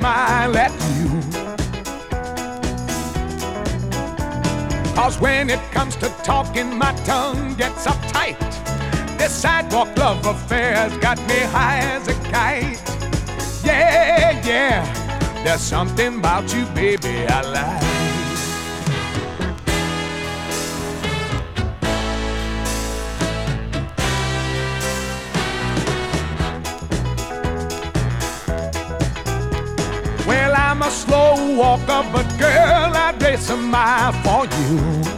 smile at you. 'Cause when it comes to talking, my tongue gets uptight. This sidewalk love affair's got me high as a kite. Yeah, yeah, there's something about you, baby, I like. Well, I'm a slow walker, but girl, I'd race a mile for you.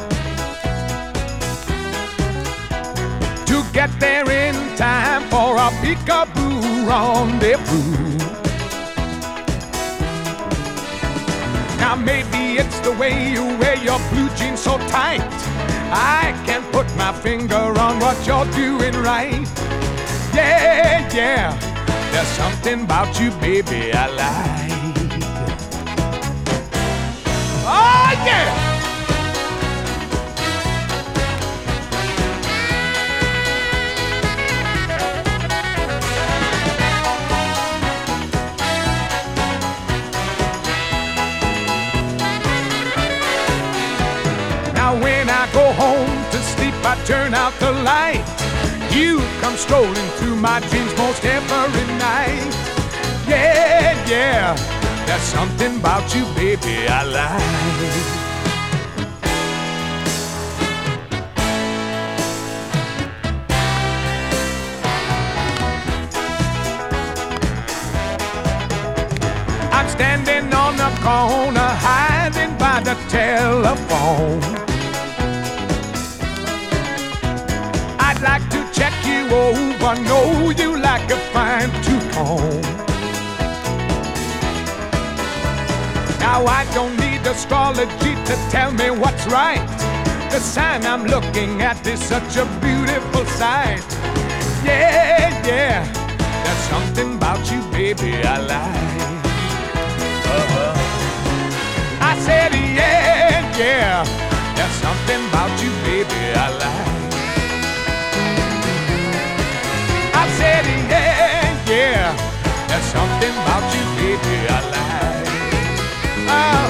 To get there in time for a peekaboo rendezvous. Now maybe it's the way you wear your blue jeans so tight. I can't put my finger on what you're doing right. Yeah, yeah, there's something about you, baby, I like. Oh, yeah! Now when I go home to sleep, I turn out the light. You come strolling through my dreams most every night. Yeah, yeah, there's something about you, baby, I like. I'm standing on the corner, hiding by the telephone. I'd like to check you over, know you like a fine tooth comb. Now I don't need astrology to tell me what's right. The sign I'm looking at is such a beautiful sight. Yeah, yeah, there's something about you, baby, I like. I said, yeah, yeah, there's something about you, baby, I like. I said, yeah, yeah, there's something about you, baby, I like.